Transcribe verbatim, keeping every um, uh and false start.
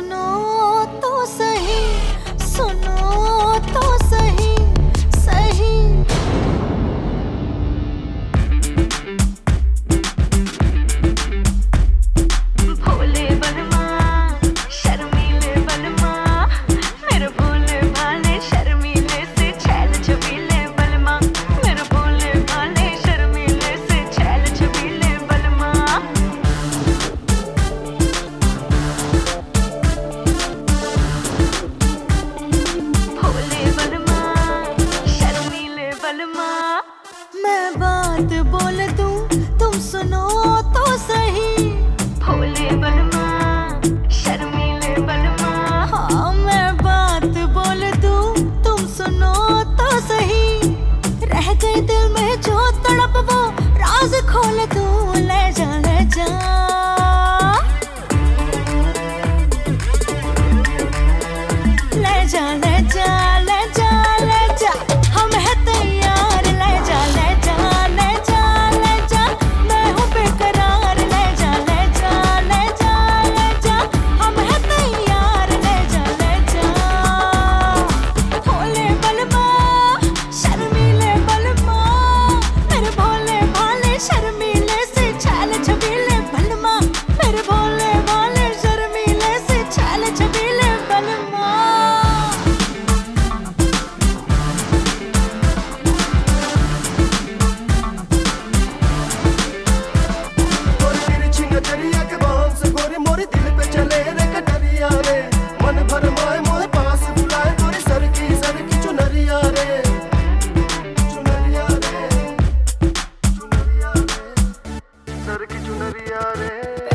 सुनो तो सही, सुनो तो सही, सही। भोले बलमा, शर्मीले बलमा, मेरे भोले भाले शर्मीले से छैल छबीले बलमा, मेरे भोले भाले शर्मीले से छैल छबीले बलमा। भोले बलमा, शर्मीले बलमा, मैं बात बोल दूं तुम सुनो तो सही। भोले बलमा, शर्मीले बलमा, हाँ मैं बात बोल दूं तुम सुनो तो सही। रह गई दिल में जो तड़प वो राज खोल दूं, ले जा ले जा, ले जा ले जा ले जा ले जा, हम है तैयार, ले जा ले जा ले जा ले जा, मैं हूँ बेकरार, ले जा ले जा ले जा ले जा, हम है तैयार, ले जा ले जा। भोले बलमा, शर्मीले बलमा, मेरे भोले भाले शर्मीले से छैल छबीले बलमा, मेरे भोले भाले शर्मीले से छैल छबीले बलमा। नजरिया के बांध से गोरी मोरे दिल पे चले रे कटरिया रे, मन भर माए मोरे पास बुलाए गोरी सर की सर की चुनरिया रे, चुनरिया रे, चुनरिया रे, सर की चुनरिया रे।